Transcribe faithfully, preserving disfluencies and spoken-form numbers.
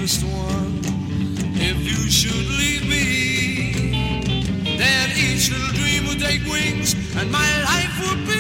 dearest one, if you should leave me, then each little dream would take wings and my life would be